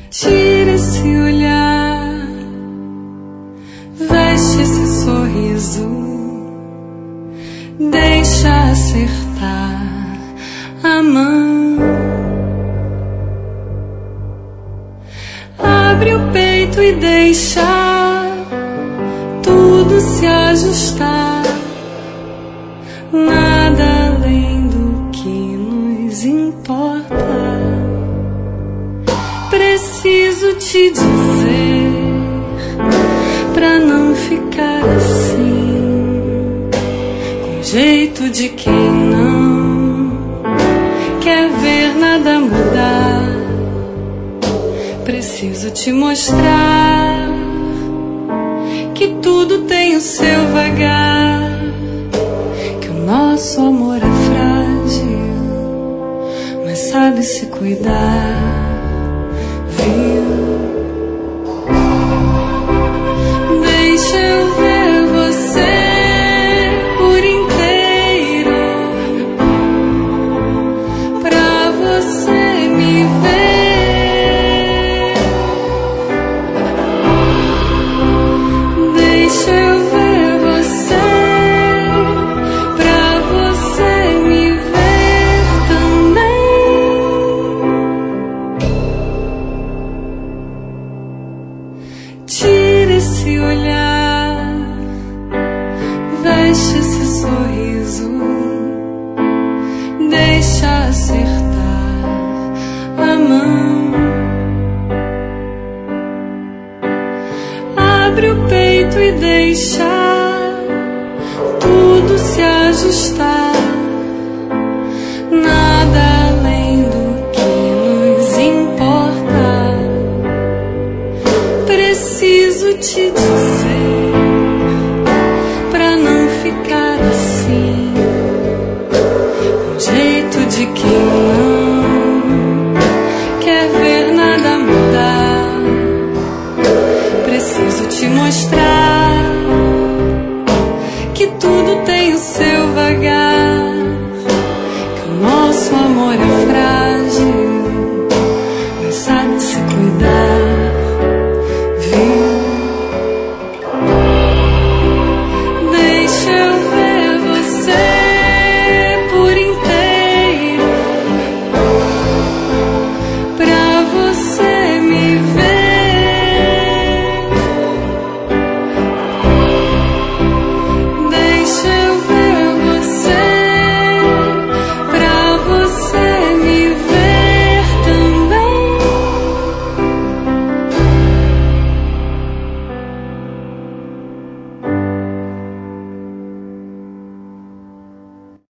Tira esse olhar, veste esse sorriso, deixa acertar a mão. Abre o peito e deixa tudo se ajustar. Nada além do que nos importa. Preciso te dizer, pra não ficar assim, com jeito de quem não quer ver nada mudar. Preciso te mostrar que tudo tem o seu vagar, que o nosso amor é frágil, mas sabe se cuidar. Deixa eu ver você por inteiro, pra você me ver. Deixa eu ver você, pra você me ver também. Tira esse olhar, veste esse sorriso, deixa acertar a mão. Abre o peito e deixa tudo se ajustar. Nada além do que nos importa. Preciso te dizer, pra não ficar assim, com jeito de quem não quer ver nada mudar. Preciso te mostrar que tudo tem o seu valor,